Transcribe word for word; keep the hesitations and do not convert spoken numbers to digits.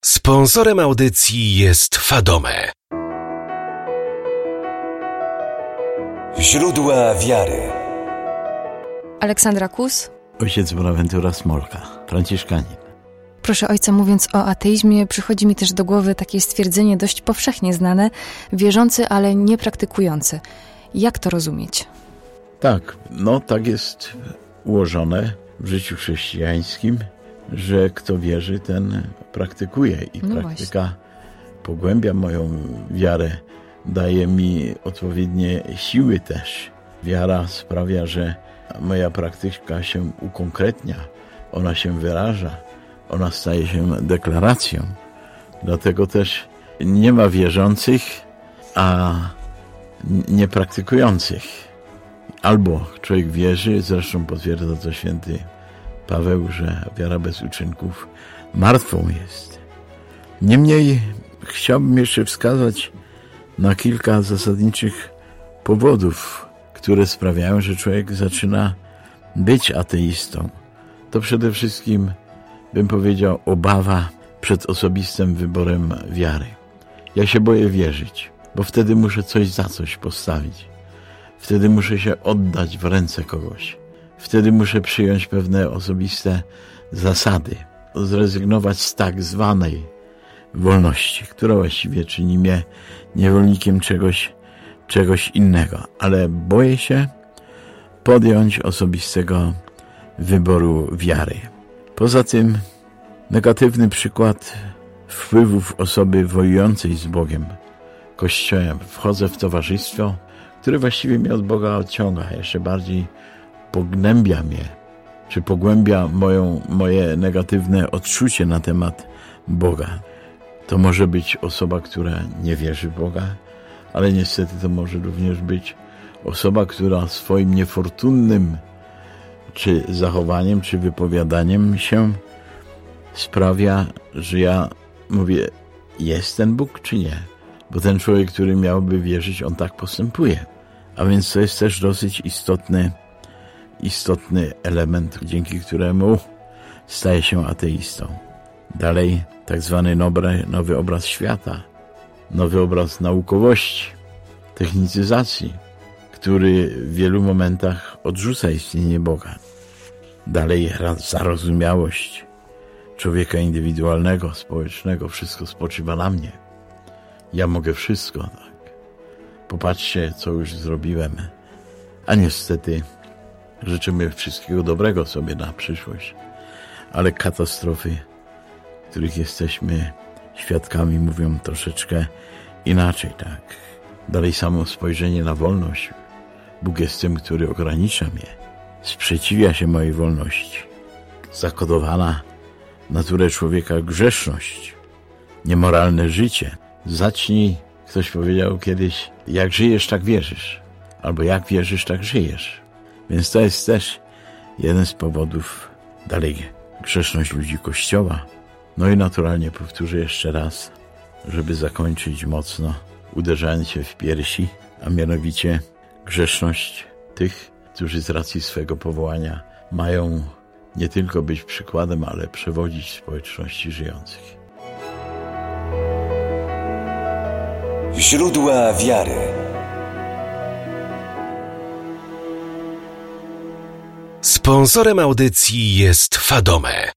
Sponsorem audycji jest Fadome. Źródła wiary. Aleksandra Kus. Ojciec Bonaventura Smolka, franciszkanin. Proszę ojca, mówiąc o ateizmie, przychodzi mi też do głowy takie stwierdzenie dość powszechnie znane: wierzący, ale nie praktykujący. Jak to rozumieć? Tak, no tak jest ułożone w życiu chrześcijańskim, że kto wierzy, ten praktykuje i no praktyka właśnie. pogłębia moją wiarę, daje mi odpowiednie siły też. Wiara sprawia, że moja praktyka się ukonkretnia, ona się wyraża, ona staje się deklaracją. Dlatego też nie ma wierzących, a niepraktykujących. Albo człowiek wierzy, zresztą potwierdza to święty Paweł, że wiara bez uczynków martwą jest. Niemniej chciałbym jeszcze wskazać na kilka zasadniczych powodów, które sprawiają, że człowiek zaczyna być ateistą. To przede wszystkim, bym powiedział, obawa przed osobistym wyborem wiary. Ja się boję wierzyć, bo wtedy muszę coś za coś postawić. Wtedy muszę się oddać w ręce kogoś. Wtedy muszę przyjąć pewne osobiste zasady, zrezygnować z tak zwanej wolności, która właściwie czyni mnie niewolnikiem czegoś, czegoś innego. Ale boję się podjąć osobistego wyboru wiary. Poza tym negatywny przykład wpływów osoby wojującej z Bogiem, Kościołem. Wchodzę w towarzystwo, które właściwie mnie od Boga odciąga, jeszcze bardziej pognębia mnie, czy pogłębia moją, moje negatywne odczucie na temat Boga. To może być osoba, która nie wierzy w Boga, ale niestety to może również być osoba, która swoim niefortunnym czy zachowaniem, czy wypowiadaniem się sprawia, że ja mówię, jest ten Bóg, czy nie? Bo ten człowiek, który miałby wierzyć, on tak postępuje. A więc to jest też dosyć istotny, istotny element, dzięki któremu staje się ateistą. Dalej tak zwany nowy, nowy obraz świata, nowy obraz naukowości, technicyzacji, który w wielu momentach odrzuca istnienie Boga. Dalej zarozumiałość człowieka indywidualnego, społecznego, wszystko spoczywa na mnie. Ja mogę wszystko, tak. Popatrzcie, co już zrobiłem. A niestety życzymy wszystkiego dobrego sobie na przyszłość. Ale katastrofy, których jesteśmy świadkami, mówią troszeczkę inaczej, tak. Dalej samo spojrzenie na wolność. Bóg jest tym, który ogranicza mnie. Sprzeciwia się mojej wolności. Zakodowana w naturę człowieka grzeszność. Niemoralne życie. Zacznij, ktoś powiedział kiedyś, jak żyjesz, tak wierzysz. Albo jak wierzysz, tak żyjesz. Więc to jest też jeden z powodów. Dalej grzeszność ludzi Kościoła. No i naturalnie powtórzę jeszcze raz, żeby zakończyć mocno, uderzając się w piersi, a mianowicie grzeszność tych, którzy z racji swego powołania mają nie tylko być przykładem, ale przewodzić społeczności żyjących. Źródła wiary. Sponsorem audycji jest Fadome.